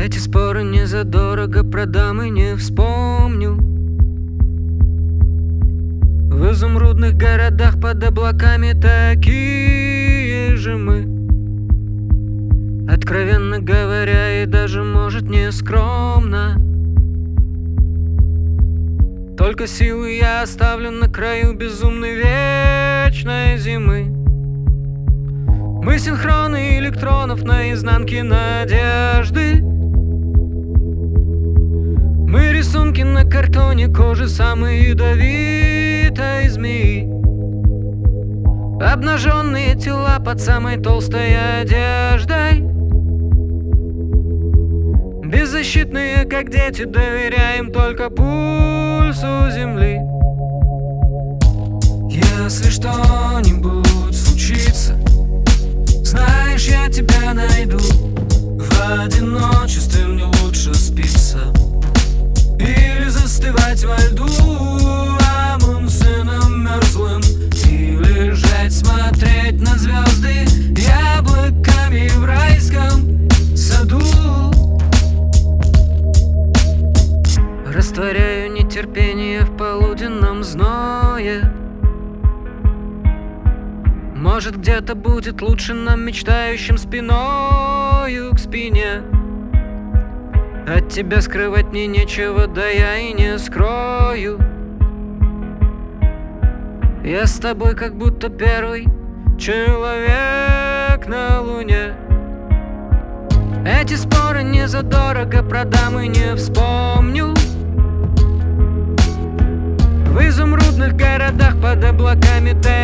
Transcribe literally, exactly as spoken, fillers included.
Эти споры не задорого продам и не вспомню. В изумрудных городах под облаками такие же мы. Откровенно говоря, и даже, может, не скромно. Только силы я оставлю на краю безумной вечной зимы. Мы синхроны электронов на изнанке надежды. Мы рисунки на картоне кожи самой ядовитой змеи. Обнаженные тела под самой толстой одеждой. Беззащитные, как дети, доверяем только пульсу земли. Если что-нибудь случится, знаешь, я тебя найду. В одиночестве мне лучше спиться или застывать во льду Амундсеном мерзлым, и лежать, смотреть на звезды яблоками в райском саду. Растворяю нетерпение в полуденном зное. Может, где-то будет лучше нам, мечтающим спиною к спине. От тебя скрывать мне нечего, да я и не скрою. Я с тобой как будто первый человек на луне. Эти споры не задорого продам и не вспомню. В изумрудных городах под облаками ты